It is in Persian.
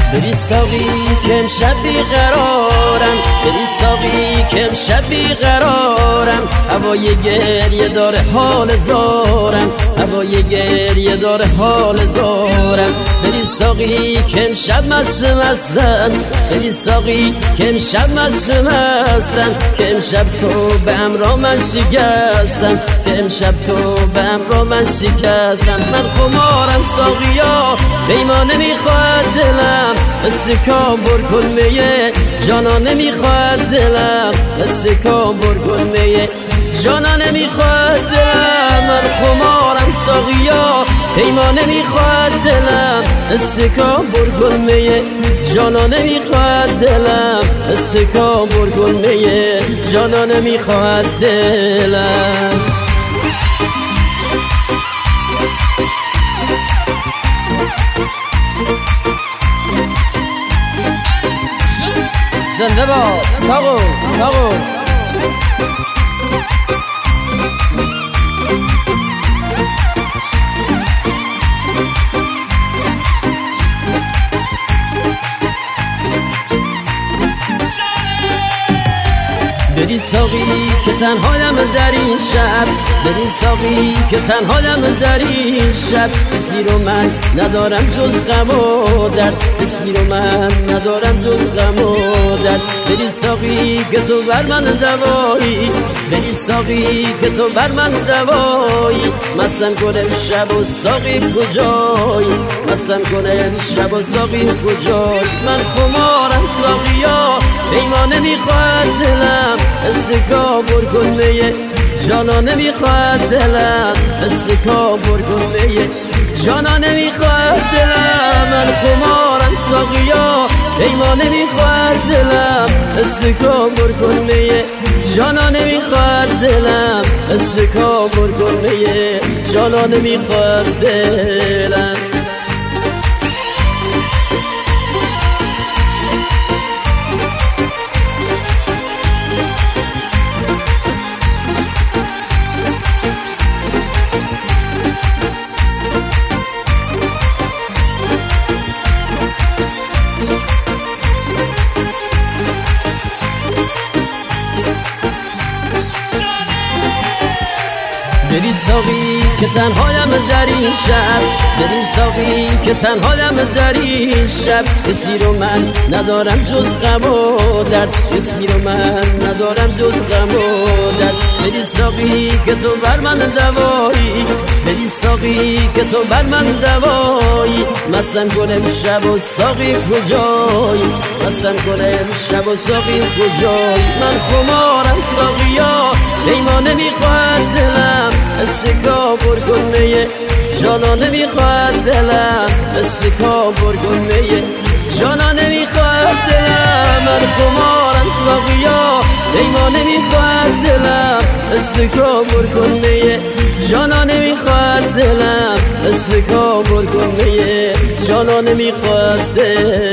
بری ساقی که امشب بیقرارم، بری ساقی که امشب بیقرارم، هوای گریه داره حال زارم، هوای گریه داره حال زارم. بری ساقی که امشب مستم، بری ساقی که امشب مستم، که امشب تو به امرا من شکستم، که امشب تو به امرا من شکستم. من خمارم ساقیا پیمانه میخواد دلم، استکان بر کن میه جانانه میخواد دلم، استکان بر کن میه جانانه میخواد دلم. من خمارم ساقیا پیمانه میخواد دلم، استکان بر کن میه جانانه میخواد دلم، استکان بر کن میه جانانه میخواد دلم. زنده باد ساقو ساقو. بری ساقی که تنهایم در این شب، بری ساقی که تنهایم در این شب، کسی رو من ندارم جز غم و درد، کسی رو من ندارم جز غم و درد. بری ساقی که تو بر من دوایی، بری ساقی که تو بر من دوایی، مستم کنه شب و ساقی کجایی، مستم کنه شب و ساقی کجایی. من خمارم ساقیا پیمانه میخواد دلم، استکان بر کن میه جانانه میخواد دلم، استکان بر کن میه جانانه میخواد دلم. من خمارم ساقیا پیمانه میخواد دلم، استکان بر کن میه جانانه میخواد دلم، استکان بر کن میه جانانه میخواد دلم. بری ساقی که تنهایم در این شب، بری ساقی که تنهایم در این شب، کسی رو من ندارم جز غم و درد، کسی رو من ندارم جز غم و درد. بری ساقی که تو بر من دوایی، بری ساقی که تو بر من دوایی، مستم کنم شب و ساقی کجایی، مستم کنم شب و ساقی کجایی. من خمارم ساقیا پیمانه میخواد دلم، استکان بر کن میه جانانه میخواد دلم، استکان بر کن میه جانانه میخواد دلم. من خمارم ساقیا پیمانه میخواد دلم، استکان بر کن میه جانانه میخواد دلم، استکان بر کن میه جانانه میخواد دلم.